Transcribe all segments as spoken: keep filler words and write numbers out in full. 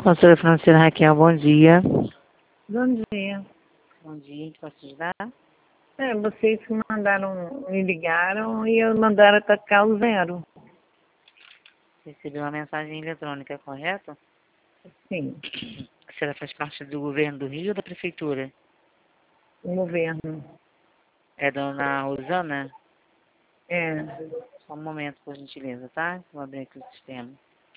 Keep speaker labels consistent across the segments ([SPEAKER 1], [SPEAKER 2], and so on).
[SPEAKER 1] Consultora financeira Raquel, bom dia.
[SPEAKER 2] Bom dia.
[SPEAKER 1] Bom dia, posso te ajudar?
[SPEAKER 2] É, vocês que mandaram, me ligaram e eu mandaram atacar o zero.
[SPEAKER 1] Recebeu uma mensagem eletrônica, correto?
[SPEAKER 2] Sim,
[SPEAKER 1] A senhora faz parte do governo do Rio ou da prefeitura?
[SPEAKER 2] o governo.
[SPEAKER 1] É dona Rosana?
[SPEAKER 2] É.
[SPEAKER 1] Só um momento, por gentileza, tá? Vou abrir aqui o sistema.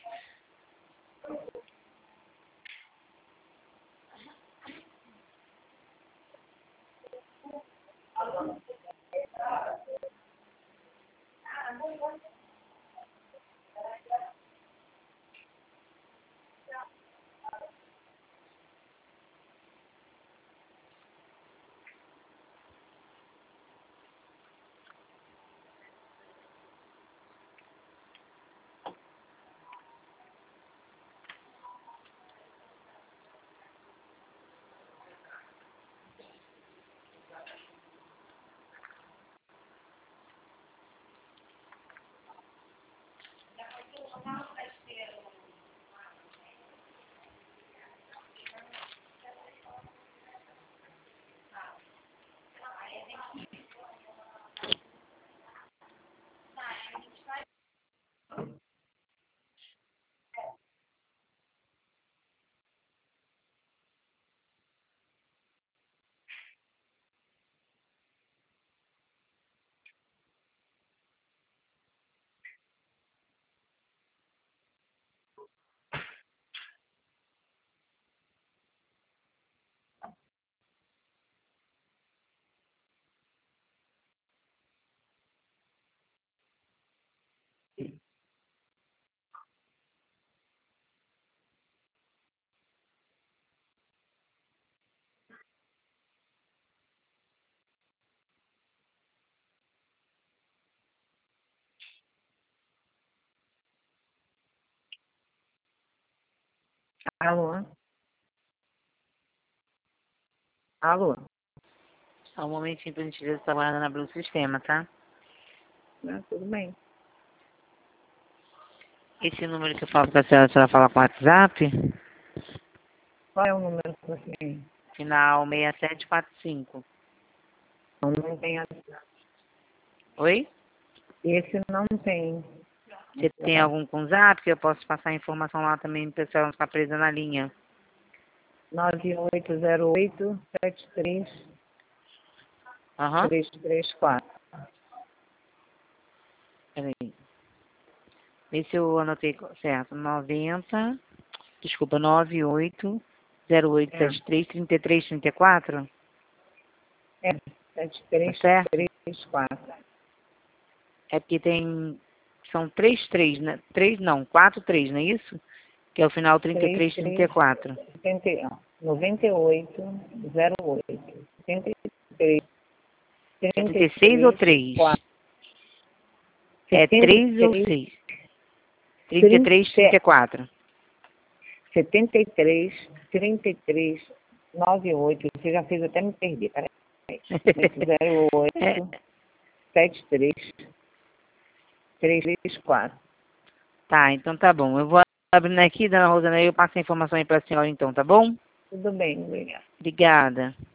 [SPEAKER 2] Alô? Alô?
[SPEAKER 1] Só um momentinho, por gentileza, está guardando abrir o sistema, tá?
[SPEAKER 2] Ah, tudo bem.
[SPEAKER 1] Esse número que eu falo para a senhora, a senhora fala com o WhatsApp?
[SPEAKER 2] Qual é o número que você tem?
[SPEAKER 1] Final seis sete quatro cinco.
[SPEAKER 2] Não, não tem.
[SPEAKER 1] Oi?
[SPEAKER 2] Esse não tem.
[SPEAKER 1] Você tem algum com zap que eu posso passar a informação lá também para o pessoal não ficar presa na linha?
[SPEAKER 2] nove oito zero oito sete três
[SPEAKER 1] Aham.
[SPEAKER 2] três três quatro.
[SPEAKER 1] Peraí. Vê se eu anotei certo. noventa, desculpa, nove oito zero oito sete três três três três quatro.
[SPEAKER 2] É, sete
[SPEAKER 1] Tá
[SPEAKER 2] três
[SPEAKER 1] certo?
[SPEAKER 2] três quatro.
[SPEAKER 1] É porque tem. São três três, né? Três não, quatro três, não é isso? Que é o final trinta e três trinta e quatro.
[SPEAKER 2] noventa e oito zero oito setenta e três
[SPEAKER 1] trinta e seis ou três? É três ou seis? trinta e três trinta e quatro.
[SPEAKER 2] setenta e três, trinta e três, noventa e oito. Você já fez até me perder. Peraí. zero oito sete três três três quatro.
[SPEAKER 1] Tá, então tá bom. Eu vou abrindo aqui, dona Rosana, eu passo a informação aí pra senhora então, tá bom?
[SPEAKER 2] Tudo bem, obrigada.
[SPEAKER 1] Obrigada.